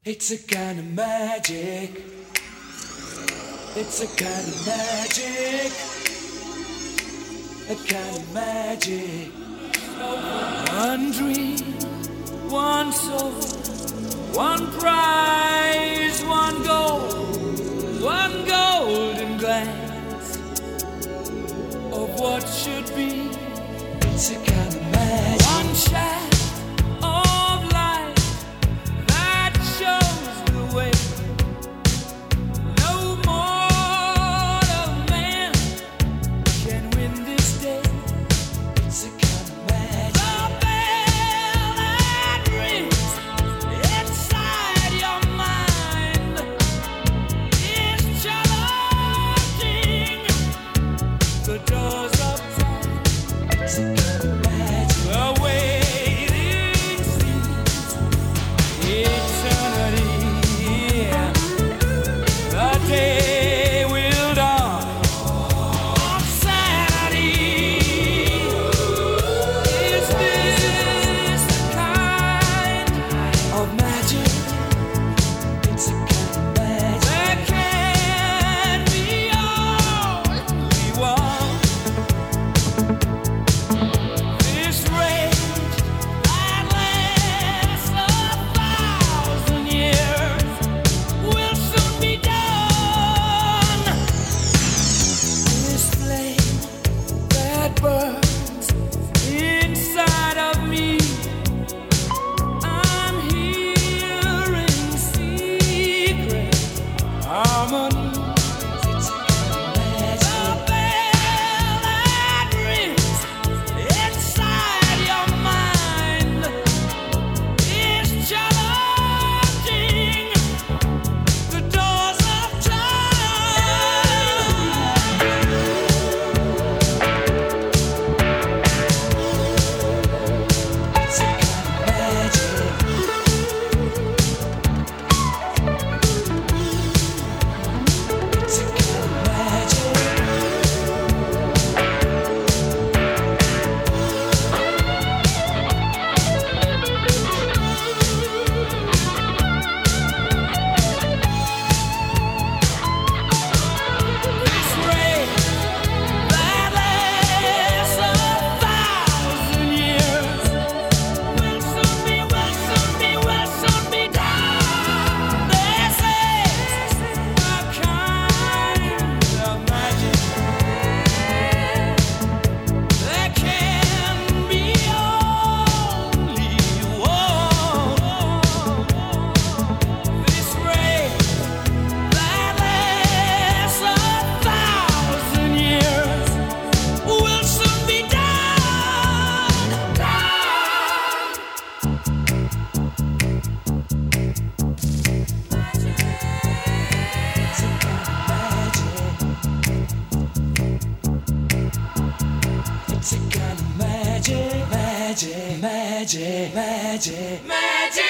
It's a kind of magic. It's a kind of magic. A kind of magic. One dream, one soul, one prize, one goal, one golden glance of what should be. It's a kind of magic. One shaft of light that shows the way. No mortal man can win this day. It's a kind of magic. The bell that rings inside your mind is challenging the doors of time. It's a kind of magic. The waiting seems eternity. The day will dawn on Saturday. Is this the kind of magic? It's a kind of magic. There can be only one. This rage that lasts 1,000 years will soon be done. This flame that burns inside of me, I'm hearing secret harmonies. It's a kind of magic. The bell that rings inside your mind is challenging the doors of time. It's a kind of magic. It's a kind of magic. This rain that lasts 1,000 years will soon be done. This is a kind of magic. There can be only one. This rain that lasts 1,000 years will soon be done. It's a kind of magic. It's a kind of magic, magic, magic, magic, magic.